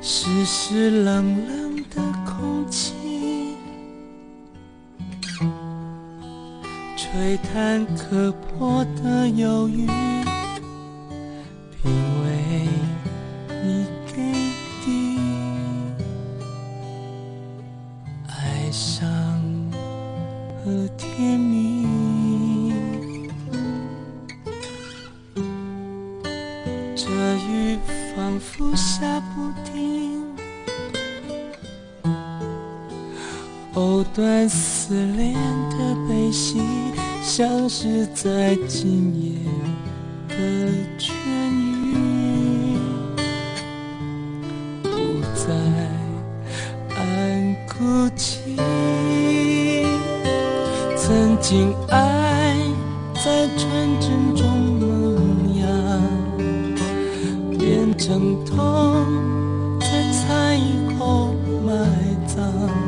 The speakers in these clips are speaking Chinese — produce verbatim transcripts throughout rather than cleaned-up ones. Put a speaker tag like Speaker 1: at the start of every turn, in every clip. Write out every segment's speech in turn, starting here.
Speaker 1: 湿湿冷冷的空气，吹弹可破的忧郁，品味你给的哀伤和甜蜜。这雨仿佛下不停，藕断丝连的悲喜，像是在今夜的痊愈，不再暗哭泣。曾经爱在纯真中萌芽，变成痛在猜疑后埋葬。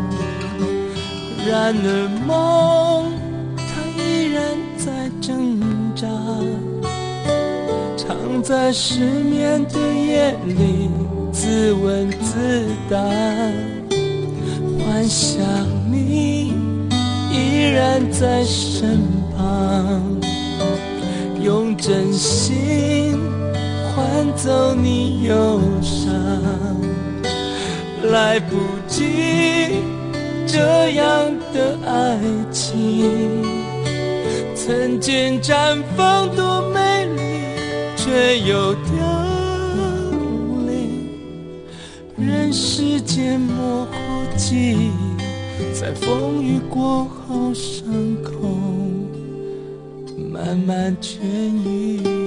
Speaker 1: 然而梦它依然在挣扎，常在失眠的夜里自问自答，幻想你依然在身旁，用真心换走你忧伤。来不及这样的爱情，曾经绽放多美丽，却又凋零。任世间模糊记忆，在风雨过后伤口慢慢痊愈。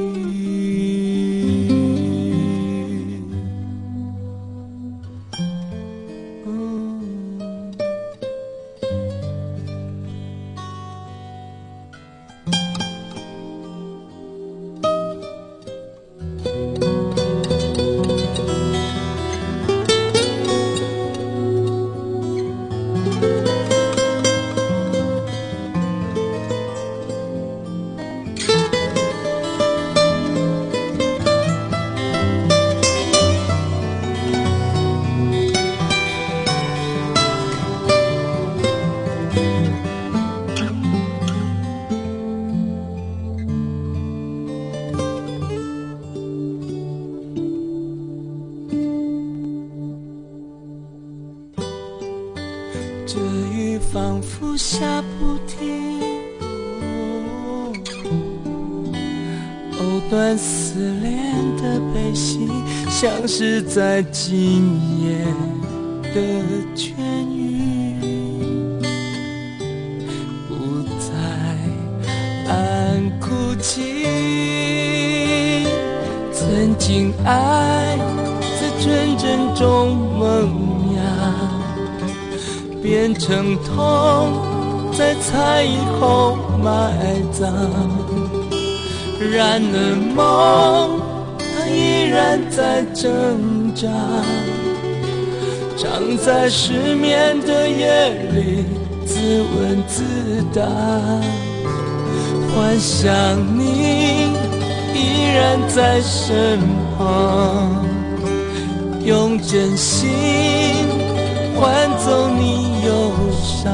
Speaker 1: 这雨仿佛下不停，藕断丝连的悲喜，像是在今夜的痊愈，不再暗哭泣。曾经爱在纯真中萌芽，变成痛在猜疑后埋葬。然而梦它依然在挣扎，常在失眠的夜里自问自答，幻想你依然在身旁，用真心换走你忧伤。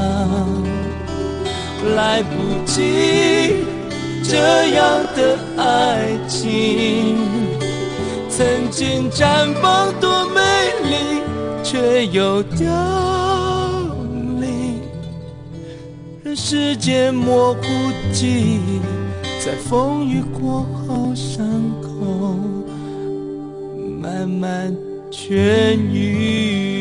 Speaker 1: 来不及这样的爱情，曾经绽放多美丽，却又凋零。任世界模糊记忆，在风雨过后伤口慢慢痊愈。